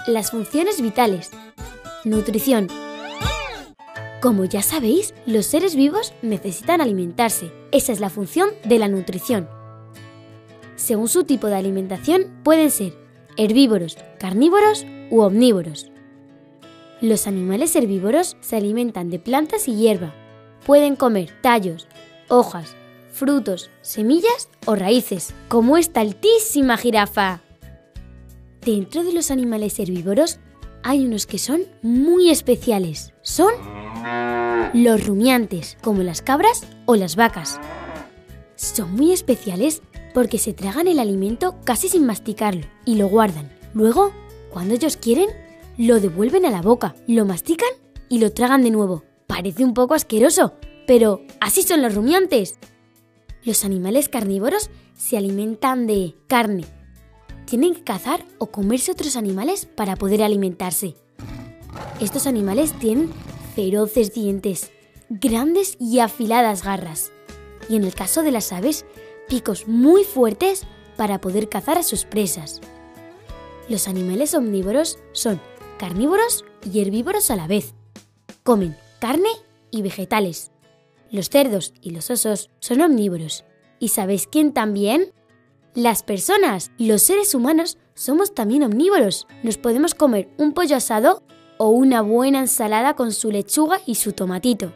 Las funciones vitales. Nutrición. Como ya sabéis, los seres vivos necesitan alimentarse. Esa es la función de la nutrición. Según su tipo de alimentación, pueden ser herbívoros, carnívoros u omnívoros. Los animales herbívoros se alimentan de plantas y hierba. Pueden comer tallos, hojas, frutos, semillas o raíces, como esta altísima jirafa. Dentro de los animales herbívoros hay unos que son muy especiales. Son los rumiantes, como las cabras o las vacas. Son muy especiales porque se tragan el alimento casi sin masticarlo y lo guardan. Luego, cuando ellos quieren, lo devuelven a la boca, lo mastican y lo tragan de nuevo. Parece un poco asqueroso, pero así son los rumiantes. Los animales carnívoros se alimentan de carne. Tienen que cazar o comerse otros animales para poder alimentarse. Estos animales tienen feroces dientes, grandes y afiladas garras. Y en el caso de las aves, picos muy fuertes para poder cazar a sus presas. Los animales omnívoros son carnívoros y herbívoros a la vez. Comen carne y vegetales. Los cerdos y los osos son omnívoros. ¿Y sabéis quién también? Las personas, los seres humanos, somos también omnívoros. Nos podemos comer un pollo asado o una buena ensalada con su lechuga y su tomatito.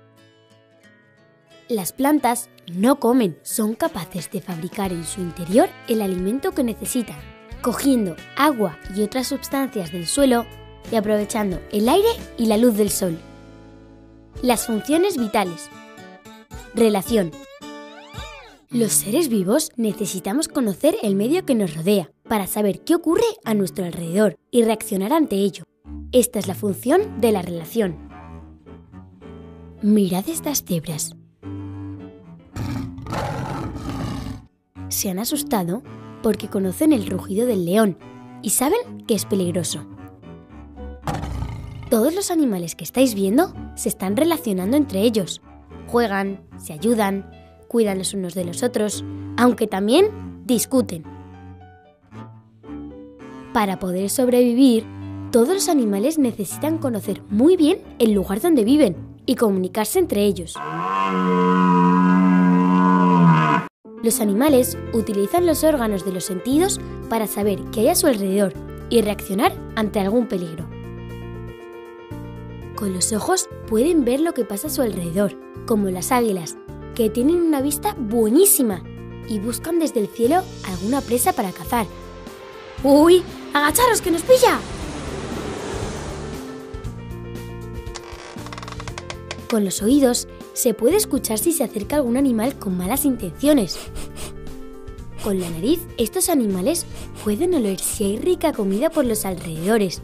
Las plantas no comen, son capaces de fabricar en su interior el alimento que necesitan, cogiendo agua y otras sustancias del suelo y aprovechando el aire y la luz del sol. Las funciones vitales. Relación. Los seres vivos necesitamos conocer el medio que nos rodea para saber qué ocurre a nuestro alrededor y reaccionar ante ello. Esta es la función de la relación. Mirad estas cebras. Se han asustado porque conocen el rugido del león y saben que es peligroso. Todos los animales que estáis viendo se están relacionando entre ellos. Juegan, se ayudan, cuidan los unos de los otros, aunque también discuten. Para poder sobrevivir, todos los animales necesitan conocer muy bien el lugar donde viven y comunicarse entre ellos. Los animales utilizan los órganos de los sentidos para saber qué hay a su alrededor y reaccionar ante algún peligro. Con los ojos pueden ver lo que pasa a su alrededor, como las águilas, que tienen una vista buenísima y buscan desde el cielo alguna presa para cazar. ¡Uy! ¡Agacharos que nos pilla! Con los oídos se puede escuchar si se acerca algún animal con malas intenciones. Con la nariz, estos animales pueden oler si hay rica comida por los alrededores.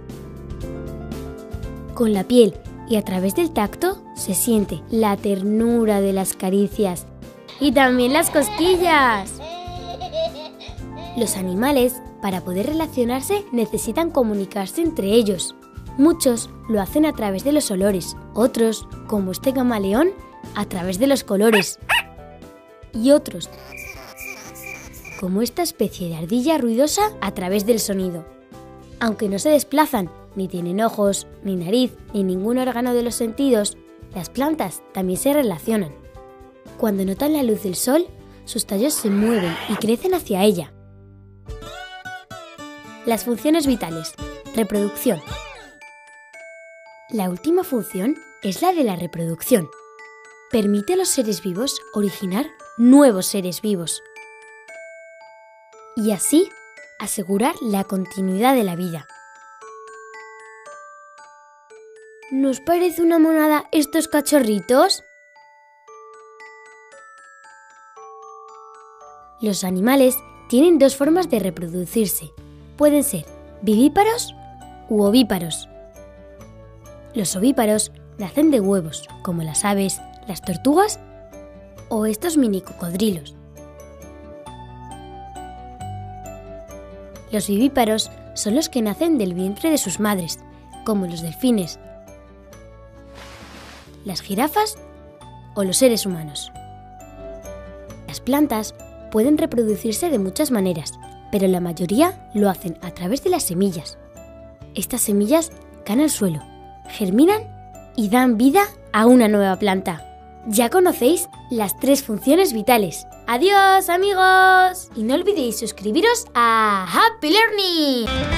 Con la piel y a través del tacto se siente la ternura de las caricias y también las cosquillas. Los animales, para poder relacionarse, necesitan comunicarse entre ellos. Muchos lo hacen a través de los olores, otros, como este camaleón, a través de los colores. Y otros, como esta especie de ardilla ruidosa, a través del sonido. Aunque no se desplazan, ni tienen ojos, ni nariz, ni ningún órgano de los sentidos, las plantas también se relacionan. Cuando notan la luz del sol, sus tallos se mueven y crecen hacia ella. Las funciones vitales. Reproducción. La última función es la de la reproducción. Permite a los seres vivos originar nuevos seres vivos y así asegurar la continuidad de la vida. ¿Nos parece una monada estos cachorritos? Los animales tienen dos formas de reproducirse. Pueden ser vivíparos u ovíparos. Los ovíparos nacen de huevos, como las aves, las tortugas o estos mini cocodrilos. Los vivíparos son los que nacen del vientre de sus madres, como los delfines, las jirafas o los seres humanos. Las plantas pueden reproducirse de muchas maneras, pero la mayoría lo hacen a través de las semillas. Estas semillas caen al suelo, germinan y dan vida a una nueva planta. Ya conocéis las 3 funciones vitales. ¡Adiós, amigos! Y no olvidéis suscribiros a Happy Learning.